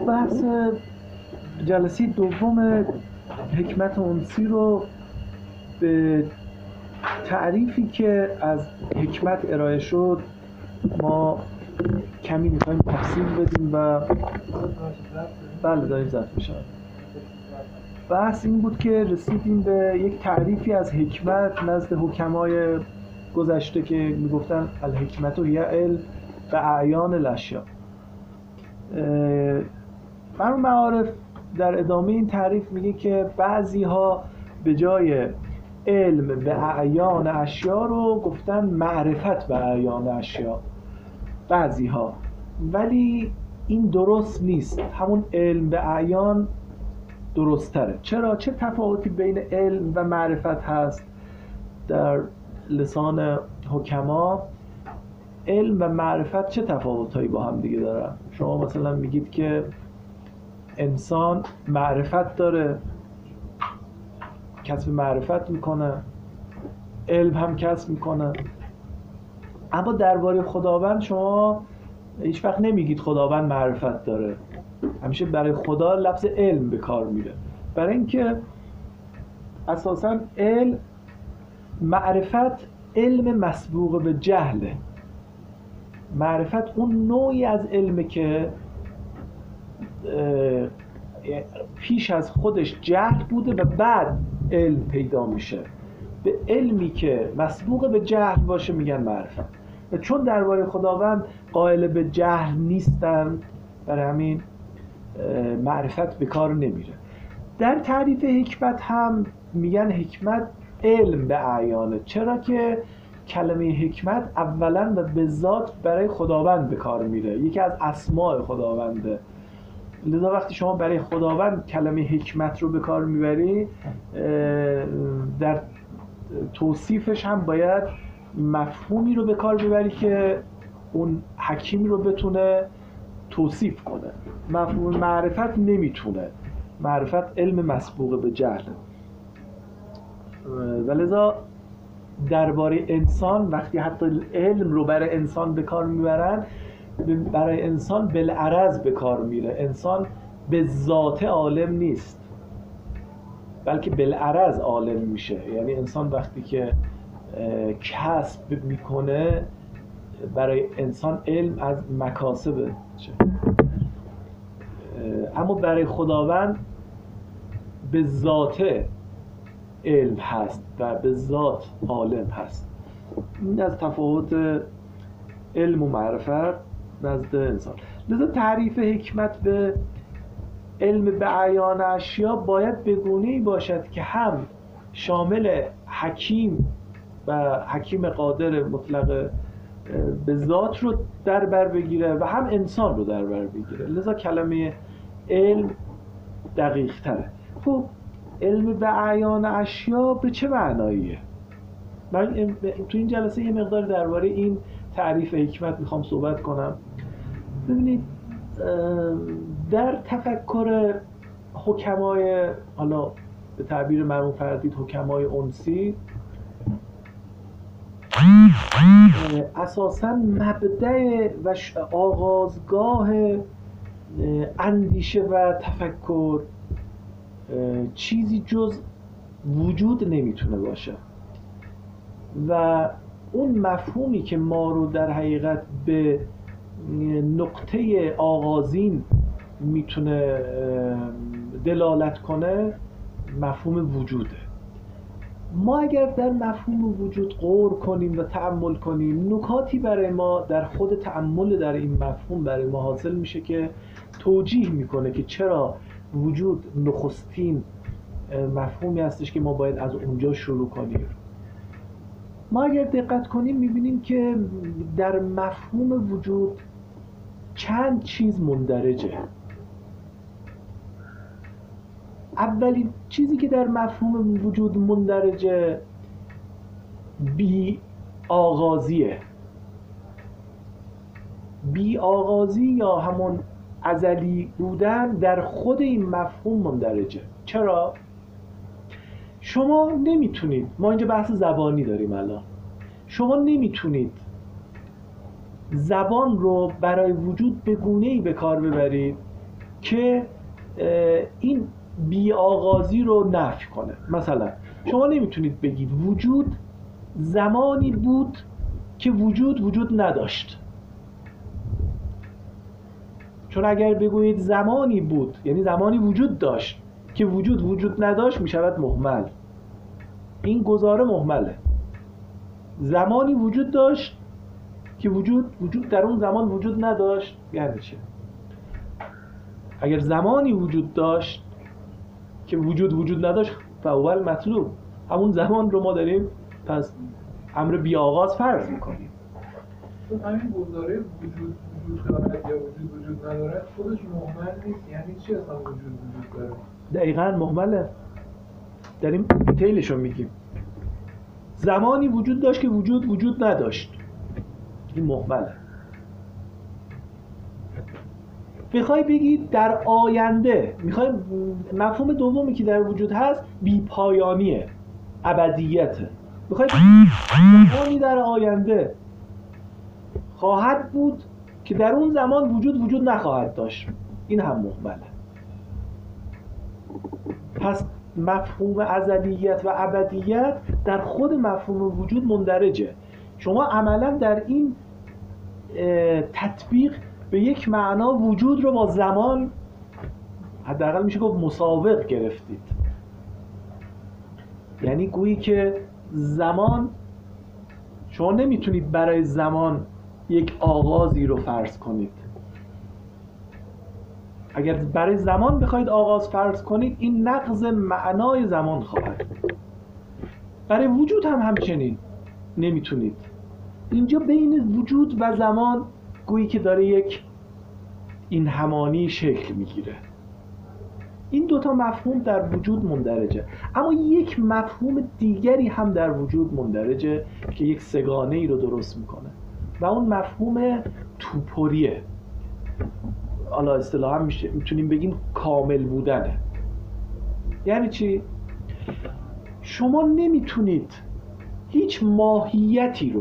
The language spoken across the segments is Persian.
بحث جلسه دوم حکمت انسی رو به تعریفی که از حکمت ارائه شد ما کمی میخوایم تفصیل بدیم و بله داریم ضبط میشه. بحث این بود که رسیدیم به یک تعریفی از حکمت نزد حکمای گذشته که میگفتن الحکمت هی علم به اعیان الاشیا. مرحوم معارف در ادامه این تعریف میگه که بعضی ها به جای علم به اعیان اشیا رو گفتن معرفت به اعیان اشیا بعضی ها، ولی این درست نیست. همون علم به اعیان درست تره. چرا؟ چه تفاوتی بین علم و معرفت هست در لسان حکما؟ علم و معرفت چه تفاوتایی با هم دیگه دارن؟ شما مثلا میگید که انسان معرفت داره، کسب معرفت میکنه، علم هم کسب میکنه، اما درباره خداوند شما هیچ وقت نمیگید خداوند معرفت داره. همیشه برای خدا لفظ علم به کار میره، برای اینکه اساساً معرفت علم مسبوق به جهله. معرفت اون نوعی از علمه که پیش از خودش جهل بوده و بعد علم پیدا میشه. به علمی که مسبوق به جهل باشه میگن معرفت. و چون درباره خداوند قائل به جهل نیستن، برای همین معرفت به کار نمیره. در تعریف حکمت هم میگن حکمت علم به اعیانه. چرا که کلمه حکمت اولا و به ذات برای خداوند به کار میره، یکی از اسماء خداونده. لذا وقتی شما برای خداوند کلمه حکمت رو به کار میبری، در توصیفش هم باید مفهومی رو به کار ببری که اون حکیم رو بتونه توصیف کنه. مفهوم معرفت نمیتونه. معرفت علم مسبوق به جهل. ولذا درباره انسان وقتی حتی علم رو برای انسان به کار میبرن، برای انسان بالعرض به کار میره. انسان به ذات عالم نیست، بلکه بالعرض عالم میشه. یعنی انسان وقتی که کسب میکنه، برای انسان علم از مکاسبه، اما برای خداوند به ذات علم هست و به ذات عالم هست. این از تفاوت علم و معرفت نزد انسان. لذا تعریف حکمت به علم به اعیان اشیا باید به گونه‌ای باشد که هم شامل حکیم و حکیم قادر مطلق به ذات رو در بر بگیره و هم انسان رو در بر بگیره. لذا کلمه علم دقیق تره. خب علم به اعیان اشیا به چه معناییه؟ من تو این جلسه یه مقدار درباره این تعریف حکمت میخوام صحبت کنم. ببینید در تفکر حکمای، حالا به تعبیر مرحوم فرهاددین حکمای انسی، اساساً مبدأ و آغازگاه اندیشه و تفکر چیزی جز وجود نمیتونه باشه و اون مفهومی که ما رو در حقیقت به نقطه آغازین میتونه دلالت کنه مفهوم وجوده. ما اگر در مفهوم وجود غور کنیم و تأمل کنیم، نکاتی برای ما در خود تأمل در این مفهوم برای ما حاصل میشه که توجیه میکنه که چرا وجود نخستین مفهومی هستش که ما باید از اونجا شروع کنیم. ما اگر دقت کنیم میبینیم که در مفهوم وجود چند چیز مندرجه. اولین چیزی که در مفهوم وجود مندرجه بی آغازیه. بی آغازی یا همون ازلی بودن در خود این مفهوم مندرجه. چرا؟ شما نمیتونید، ما اینجا بحث زبانی داریم الان، شما نمیتونید زبان رو برای وجود به گونه‌ای به کار ببرید که این بی آغازی رو نفی کنه. مثلا شما نمیتونید بگید وجود زمانی بود که وجود نداشت، چون اگر بگویید زمانی بود یعنی زمانی وجود داشت که وجود نداشت، میشود مهمل. این گزاره مهمله. زمانی وجود داشت که وجود در اون زمان وجود نداشت یعنی چه؟ اگر زمانی وجود داشت که وجود نداشت فاول مطلوب، همون زمان رو ما داریم پس امر بی آغاز فرض میکنیم. همین گزاره وجود دارد یا وجود ندارد خودش مهمل نیست، یعنی چی اصلا وجود داره؟ دقیقاً مهمله. داریم دیتیلش رو میگیم. زمانی وجود داشت که وجود نداشت، این مهمله. میخوای بگید در آینده، میخوای مفهوم دومی که در وجود هست بی پایانیه، ابدیته. میخوای بگید زمانی در آینده خواهد بود که در اون زمان وجود نخواهد داشت، این هم مهمله. پس مفهوم ازلیت و ابدیت در خود مفهوم وجود مندرجه. شما عملا در این تطبیق به یک معنا وجود رو با زمان حداقل میشه گفت مساوق گرفتید. یعنی گویی که زمان، شما نمیتونید برای زمان یک آغازی رو فرض کنید. اگر برای زمان بخواید آغاز فرض کنید این نقض معنای زمان خواهد. برای وجود هم همچنین نمیتونید. اینجا بین وجود و زمان گویی که داره یک این همانی شکل میگیره. این دوتا مفهوم در وجود مندرجه، اما یک مفهوم دیگری هم در وجود مندرجه که یک سگانه ای رو درست میکنه و اون مفهوم توپریه. حالا اصطلاحاً میتونیم بگیم کامل بودنه. یعنی چی؟ شما نمیتونید هیچ ماهیتی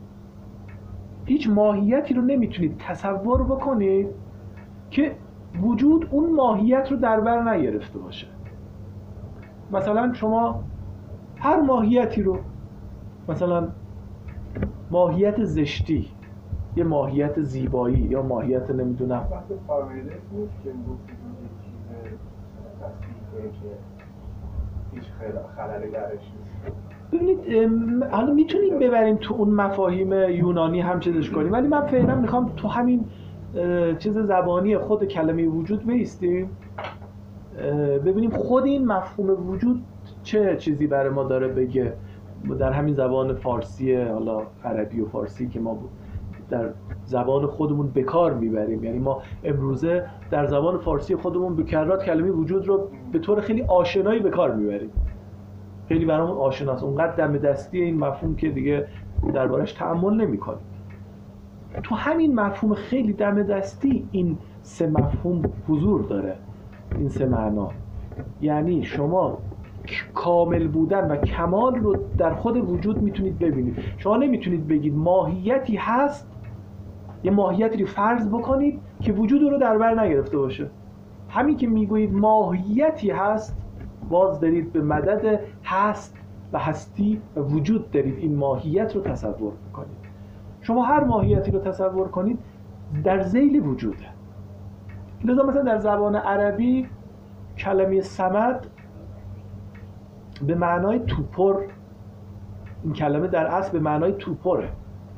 رو نمیتونید تصور بکنید که وجود اون ماهیت رو در بر نگرفته باشه. مثلا شما هر ماهیتی رو، مثلا ماهیت زشتی، یه ماهیت زیبایی یا ماهیت نمیدونم وقتی پارمیدس نیست که گفتید یک چیز تصدیقه که هیچ خللی درش نیست. ببینید حالا میتونیم ببریم تو اون مفاهیم یونانی هم چیزش کنیم، ولی من فعلا میخوام تو همین چیز زبانی خود کلمه وجود بایستیم، ببینیم خود این مفهوم وجود چه چیزی برای ما داره بگه در همین زبان فارسی، حالا عربی و فارسی که ما در زبان خودمون به کار میبریم. یعنی ما امروزه در زبان فارسی خودمون به کرات کلمه وجود رو به طور خیلی آشنایی به کار میبریم، خیلی برامون آشناست، اونقدر دم دستی این مفهوم که دیگه دربارش تأمل نمی‌کنیم. تو همین مفهوم خیلی دم دستی این سه مفهوم حضور داره، این سه معنا. یعنی شما کامل بودن و کمال رو در خود وجود میتونید ببینید. شما نمیتونید بگید ماهیتی هست، یه ماهیتی رو فرض بکنید که وجود رو در بر نگرفته باشه. همین که میگویید ماهیتی هست، باز دارید به مدد هست و هستی و وجود دارید این ماهیت رو تصور میکنید. شما هر ماهیتی رو تصور کنید در ذیل وجوده. لذا مثلا در زبان عربی کلمه صمد به معنای توپر، این کلمه در اصل به معنای توپره،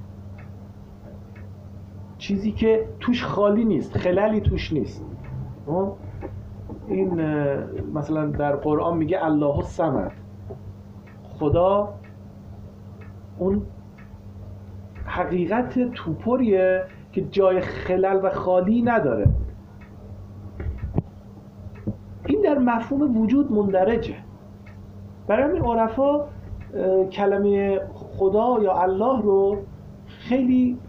چیزی که توش خالی نیست، خللی توش نیست. این مثلا در قرآن میگه الله الصمد، خدا اون حقیقت توپریه که جای خلل و خالی نداره. این در مفهوم وجود مندرجه. برای همین عرفا کلمه خدا یا الله رو خیلی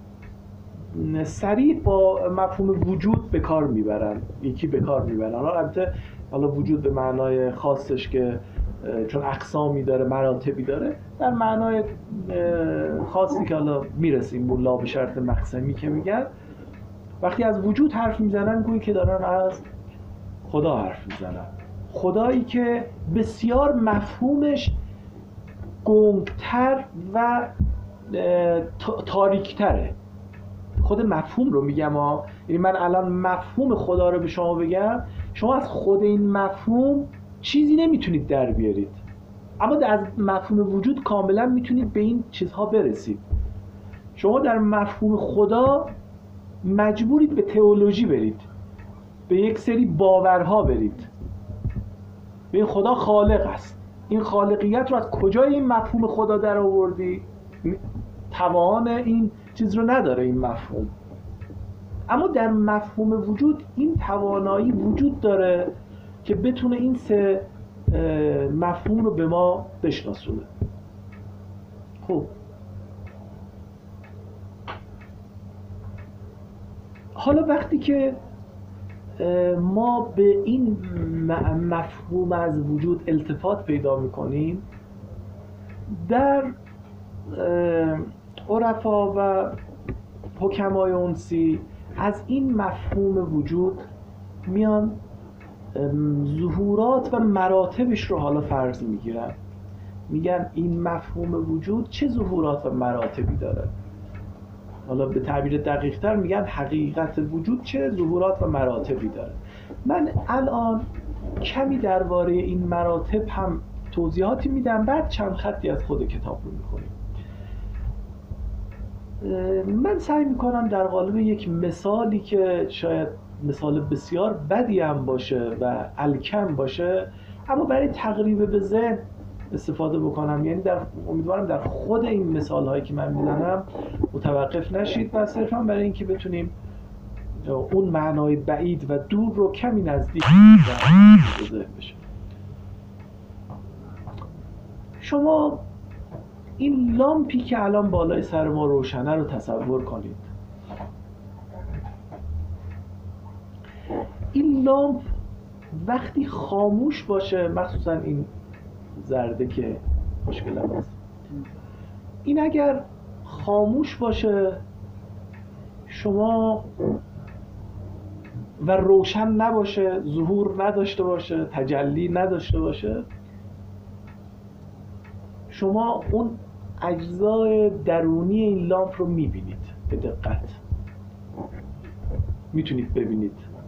سریع با مفهوم وجود به کار میبرن، یکی به کار میبرن. البته حالا وجود به معنای خاصش که چون اقسامی داره، مراتبی داره، در معنای خاصی که حالا میرسیم اون لا به شرط مقسمی که میگن، وقتی از وجود حرف میزنن گویی که دارن از خدا حرف میزنن، خدایی که بسیار مفهومش گنگتر و تاریکتره. خود مفهوم رو میگم یعنی من الان مفهوم خدا رو به شما بگم، شما از خود این مفهوم چیزی نمیتونید در بیارید، اما از مفهوم وجود کاملا میتونید به این چیزها برسید. شما در مفهوم خدا مجبورید به تئولوژی برید، به یک سری باورها برید، به این خدا خالق است. این خالقیت رو از کجای این مفهوم خدا در آوردی؟ توان این چیز رو نداره این مفهوم. اما در مفهوم وجود این توانایی وجود داره که بتونه این سه مفهوم رو به ما بشناسونه. خب حالا وقتی که ما به این مفهوم از وجود التفات پیدا میکنیم، در عرفا و حکمای انسی از این مفهوم وجود میان ظهورات و مراتبش رو حالا فرض میگیرن، میگن این مفهوم وجود چه ظهورات و مراتبی داره. حالا به تعبیر دقیق تر میگن حقیقت وجود چه ظهورات و مراتبی داره. من الان کمی درباره این مراتب هم توضیحاتی میدم، بعد چند خطی از خود کتاب رو میخونیم. من سعی میکنم در قالب یک مثالی که شاید مثال بسیار بدی هم باشه و الکم باشه، اما برای تقریب به ذهن استفاده بکنم. یعنی امیدوارم در خود این مثال هایی که من میزنم متوقف نشید و صرفا برای اینکه بتونیم اون معنای بعید و دور رو کمی نزدیک به ذهن بشه. شما این لامپی که الان بالای سر ما روشنه رو تصور کنید. این لامپ وقتی خاموش باشه، مخصوصا این زرده که مشکل هم هست، این اگر خاموش باشه شما و روشن نباشه، ظهور نداشته باشه، تجلی نداشته باشه، شما اون اجزای درونی این لامپ رو میبینید. به دقت میتونید ببینید.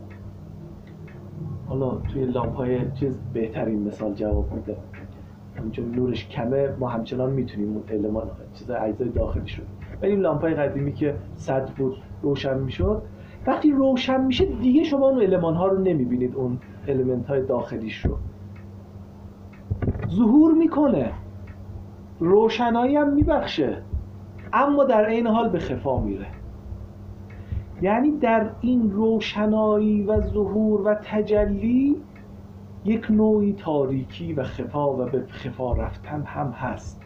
حالا توی لامپ های چیز بهترین مثال جواب میده، چون نورش کمه ما همچنان میتونیم اون المان چیز اجزای داخلیش رو. ولی این لامپ های قدیمی که صد بود روشن میشد، وقتی روشن میشه دیگه شما اون المان ها رو نمیبینید، اون المنت های داخلیش رو. ظهور میکنه، روشنایی هم میبخشه، اما در عین حال به خفا میره. یعنی در این روشنایی و ظهور و تجلی یک نوعی تاریکی و خفا و به خفا رفتن هم هست.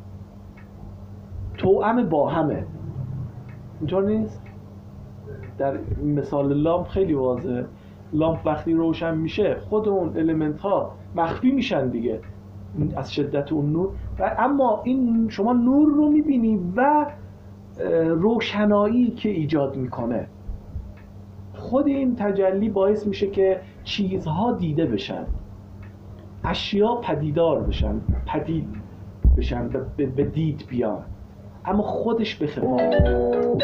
توأم با همه. اینطور نیست؟ در مثال لامپ خیلی واضحه. لامپ وقتی روشن میشه خود اون المنت ها مخفی میشن دیگه از شدت اون نور، و اما این شما نور رو میبینی و روشنایی که ایجاد میکنه. خود این تجلی باعث میشه که چیزها دیده بشن، اشیا پدیدار بشن، پدید بشن، به دید بیان، اما خودش به خفا میره.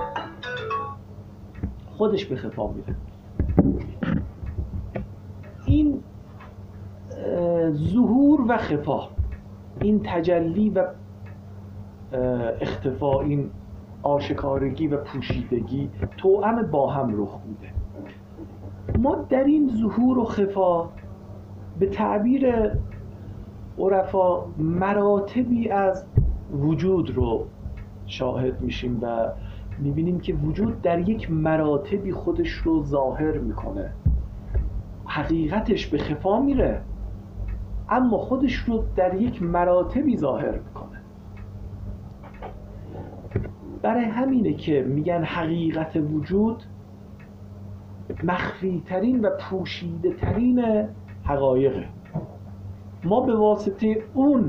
خودش به خفا میره. این ظهور و خفا، این تجلی و اختفا، این آشکارگی و پوشیدگی توأم با هم رخ میده. ما در این ظهور و خفا به تعبیر عرفا مراتبی از وجود رو شاهد میشیم و میبینیم که وجود در یک مراتبی خودش رو ظاهر میکنه. حقیقتش به خفا میره اما خودش رو در یک مراتبی ظاهر میکنه. برای همینه که میگن حقیقت وجود مخفی ترین و پوشیده ترین حقایقه. ما به واسطه اون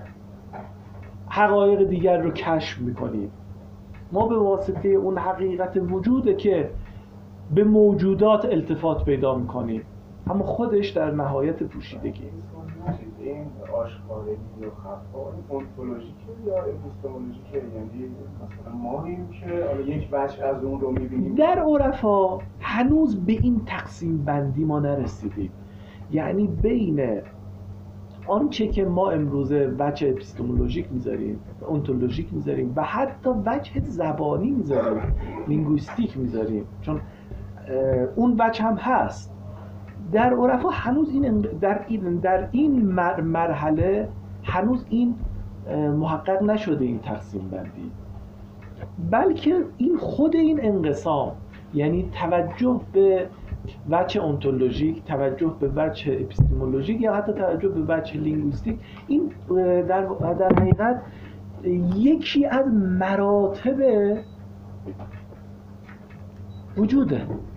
حقایق دیگر رو کشف میکنیم. ما به واسطه اون حقیقت وجوده که به موجودات التفات پیدا میکنیم، اما خودش در نهایت پوشیدگی. این آشکارگی یا خفا اونتولوژیکه یا اپیستمولوژیکه؟ یعنی مثلا ماییم که حالا یک وجه از اون رو میبینیم. در عرفا هنوز به این تقسیم بندی ما نرسیدیم، یعنی بین آنچه که ما امروزه وجه اپیستمولوژیک میذاریم، اونتولوژیک میذاریم و حتی وجه زبانی میذاریم، لینگویستیک میذاریم، چون اون وجه هم هست. در عرفا هنوز در این مرحله هنوز این محقق نشده این تقسیم بندی، بلکه این خود این انقسام، یعنی توجه به وجه اونتولوژیک، توجه به وجه اپیستمولوژیک یا حتی توجه به وجه لینگویستیک، این در حقیقت یکی از مراتب وجوده.